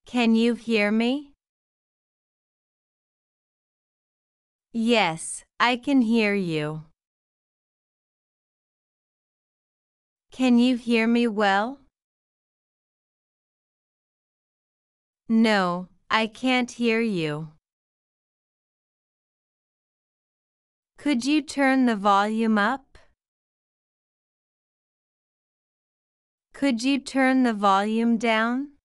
Can you hear me? Yes, I can hear you. Can you hear me well? No, I can't hear you. Could you turn the volume up? Could you turn the volume down?